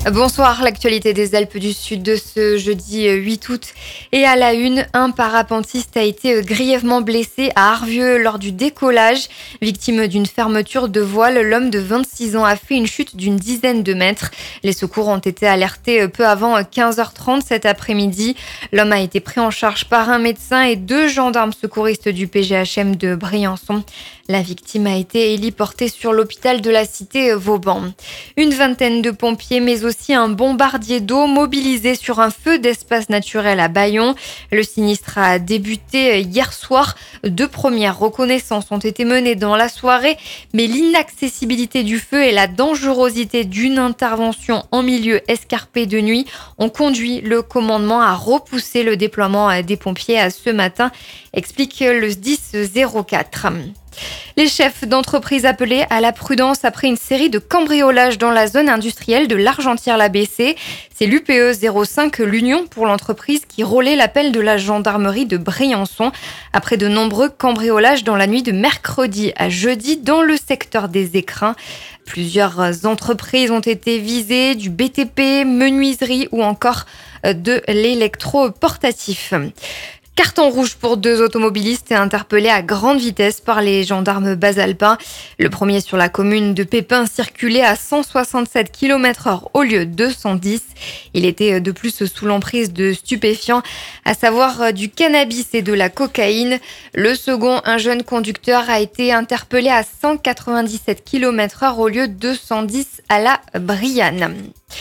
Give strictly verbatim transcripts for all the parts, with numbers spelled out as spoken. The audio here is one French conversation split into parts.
Bonsoir, l'actualité des Alpes du Sud de ce jeudi huit août. Et à la une, un parapentiste a été grièvement blessé à Arvieux lors du décollage. Victime d'une fermeture de voile, l'homme de vingt-six ans a fait une chute d'une dizaine de mètres. Les secours ont été alertés peu avant quinze heures trente cet après-midi. L'homme a été pris en charge par un médecin et deux gendarmes secouristes du P G H M de Briançon. La victime a été héliportée sur l'hôpital de la cité Vauban. Une vingtaine de pompiers, mais aussi un bombardier d'eau mobilisé sur un feu d'espace naturel à Bayon. Le sinistre a débuté hier soir. Deux premières reconnaissances ont été menées dans la soirée, mais l'inaccessibilité du feu et la dangerosité d'une intervention en milieu escarpé de nuit ont conduit le commandement à repousser le déploiement des pompiers à ce matin, explique le S D I S zéro quatre. Les chefs d'entreprise appelés à la prudence après une série de cambriolages dans la zone industrielle de l'Argentière-la Bessée. C'est l'U P E zéro cinq, l'Union pour l'entreprise, qui relaie l'appel de la gendarmerie de Briançon après de nombreux cambriolages dans la nuit de mercredi à jeudi dans le secteur des écrins. Plusieurs entreprises ont été visées, du B T P, menuiserie ou encore de l'électro-portatif. Carton rouge pour deux automobilistes interpellés à grande vitesse par les gendarmes basalpins. Le premier sur la commune de Pépin circulait à cent soixante-sept kilomètres heure au lieu de cent dix. Il était de plus sous l'emprise de stupéfiants, à savoir du cannabis et de la cocaïne. Le second, un jeune conducteur, a été interpellé à cent quatre-vingt-dix-sept kilomètres heure au lieu de cent dix à la Brianne.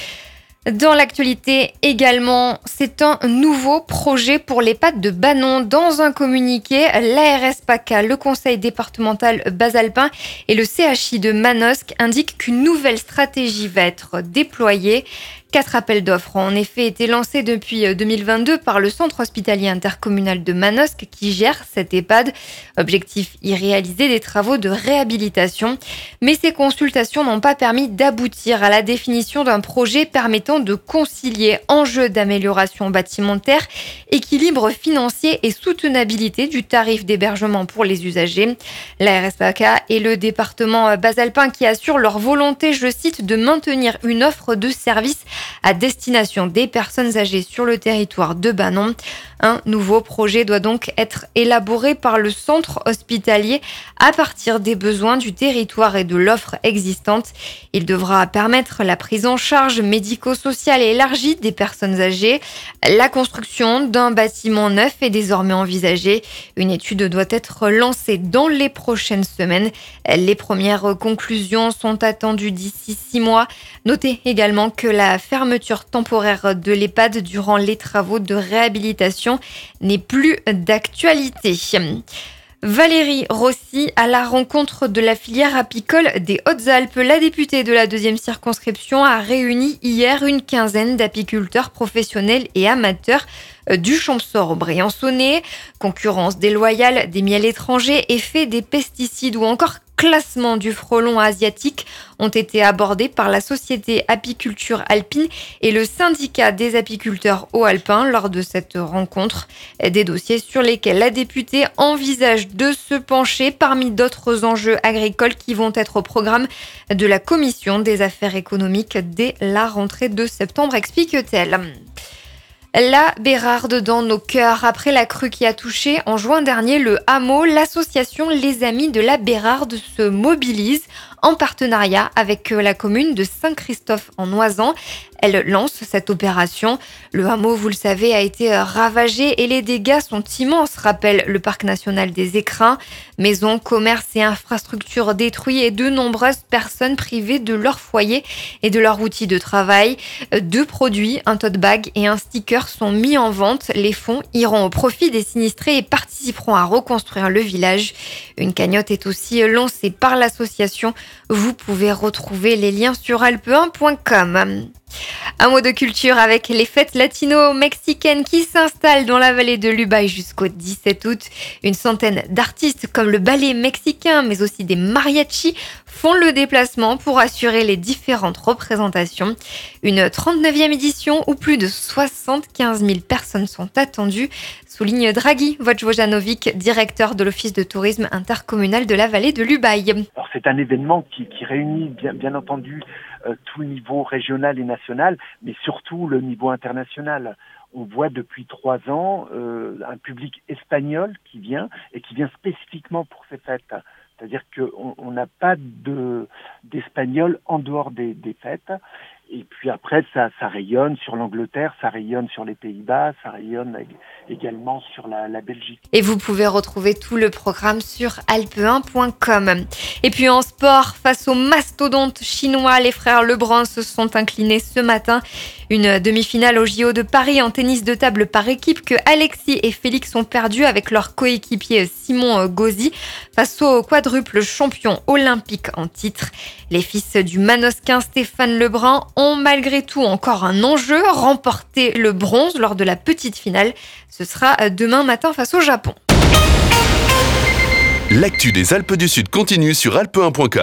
Dans l'actualité également, c'est un nouveau projet pour l'EHPAD de Banon. Dans un communiqué, l'A R S PACA, le conseil départemental basalpin et le C H I de Manosque indiquent qu'une nouvelle stratégie va être déployée. Quatre appels d'offres ont en effet été lancés depuis deux mille vingt-deux par le centre hospitalier intercommunal de Manosque qui gère cette EHPAD. Objectif, y réaliser des travaux de réhabilitation. Mais ces consultations n'ont pas permis d'aboutir à la définition d'un projet permettant de concilier enjeux d'amélioration bâtimentaire, équilibre financier et soutenabilité du tarif d'hébergement pour les usagers. La R S PACA et le département basalpin qui assurent leur volonté, je cite, de maintenir une offre de services à destination des personnes âgées sur le territoire de Banon. Un nouveau projet doit donc être élaboré par le centre hospitalier à partir des besoins du territoire et de l'offre existante. Il devra permettre la prise en charge médico-sociale élargie des personnes âgées. La construction d'un bâtiment neuf est désormais envisagée. Une étude doit être lancée dans les prochaines semaines. Les premières conclusions sont attendues d'ici six mois. Notez également que la fermeture temporaire de l'EHPAD durant les travaux de réhabilitation n'est plus d'actualité. Valérie Rossi à la rencontre de la filière apicole des Hautes-Alpes. La députée de la deuxième circonscription a réuni hier une quinzaine d'apiculteurs professionnels et amateurs du Champsaur-Briançonnais. Concurrence déloyale des miels étrangers, effet des pesticides ou encore classement du frelon asiatique ont été abordés par la société Apiculture Alpine et le syndicat des apiculteurs haut-alpins lors de cette rencontre. Des dossiers sur lesquels la députée envisage de se pencher parmi d'autres enjeux agricoles qui vont être au programme de la commission des affaires économiques dès la rentrée de septembre, explique-t-elle. La Bérarde dans nos cœurs. Après la crue qui a touché en juin dernier le hameau, l'association Les Amis de la Bérarde se mobilise en partenariat avec la commune de Saint-Christophe-en-Oisans. Elle lance cette opération. Le hameau, vous le savez, a été ravagé et les dégâts sont immenses, rappelle le parc national des Écrins. Maisons, commerces et infrastructures détruits et de nombreuses personnes privées de leur foyer et de leur outil de travail. Deux produits, un tote bag et un sticker sont mis en vente. Les fonds iront au profit des sinistrés et participeront à reconstruire le village. Une cagnotte est aussi lancée par l'association. Vous pouvez retrouver les liens sur alpe un point com. Un mot de culture avec les fêtes latino-mexicaines qui s'installent dans la vallée de l'Ubaye jusqu'au dix-sept août. Une centaine d'artistes comme le ballet mexicain, mais aussi des mariachis, font le déplacement pour assurer les différentes représentations. Une trente-neuvième édition où plus de soixante-quinze mille personnes sont attendues, souligne Draghi Vojvojanovic, directeur de l'Office de tourisme intercommunal de la vallée de l'Ubaye. Alors c'est un événement qui, qui réunit bien, bien entendu euh, tout le niveau régional et national, mais surtout le niveau international. On voit depuis trois ans euh, un public espagnol qui vient et qui vient spécifiquement pour ces fêtes. C'est-à-dire qu'on n'a pas de, d'Espagnols en dehors des, des fêtes. Et puis après, ça, ça rayonne sur l'Angleterre, ça rayonne sur les Pays-Bas, ça rayonne également sur la, la Belgique. Et vous pouvez retrouver tout le programme sur alpe un point com. Et puis en sport, face aux mastodontes chinois, les frères Lebrun se sont inclinés ce matin. Une demi-finale au J O de Paris en tennis de table par équipe que Alexis et Félix ont perdu avec leur coéquipier Simon Gauzy face au quadruple champion olympique en titre. Les fils du manosquin Stéphane Lebrun ont malgré tout encore un enjeu, remporter le bronze lors de la petite finale. Ce sera demain matin face au Japon. L'actu des Alpes du Sud continue sur alpe un point com.